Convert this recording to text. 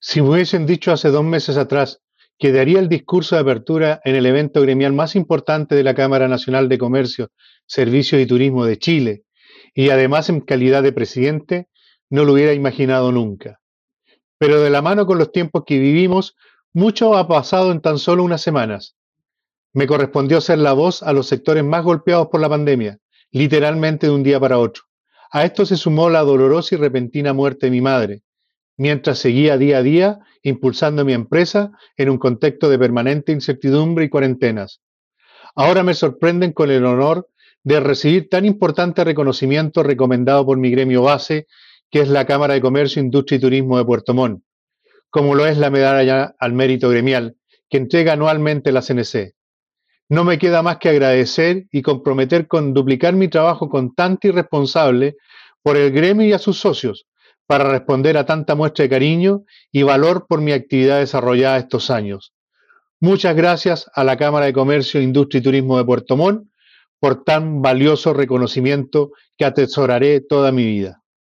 Si me hubiesen dicho hace 2 meses atrás que daría el discurso de apertura en el evento gremial más importante de la Cámara Nacional de Comercio, Servicios y Turismo de Chile, y además en calidad de presidente, no lo hubiera imaginado nunca. Pero de la mano con los tiempos que vivimos, mucho ha pasado en tan solo unas semanas. Me correspondió ser la voz a los sectores más golpeados por la pandemia, literalmente de un día para otro. A esto se sumó la dolorosa y repentina muerte de mi madre, mientras seguía día a día impulsando mi empresa en un contexto de permanente incertidumbre y cuarentenas. Ahora me sorprenden con el honor de recibir tan importante reconocimiento recomendado por mi gremio base, que es la Cámara de Comercio, Industria y Turismo de Puerto Montt, como lo es la medalla al mérito gremial que entrega anualmente la CNC. No me queda más que agradecer y comprometer con duplicar mi trabajo constante y responsable por el gremio y a sus socios, para responder a tanta muestra de cariño y valor por mi actividad desarrollada estos años. Muchas gracias a la Cámara de Comercio, Industria y Turismo de Puerto Montt por tan valioso reconocimiento que atesoraré toda mi vida.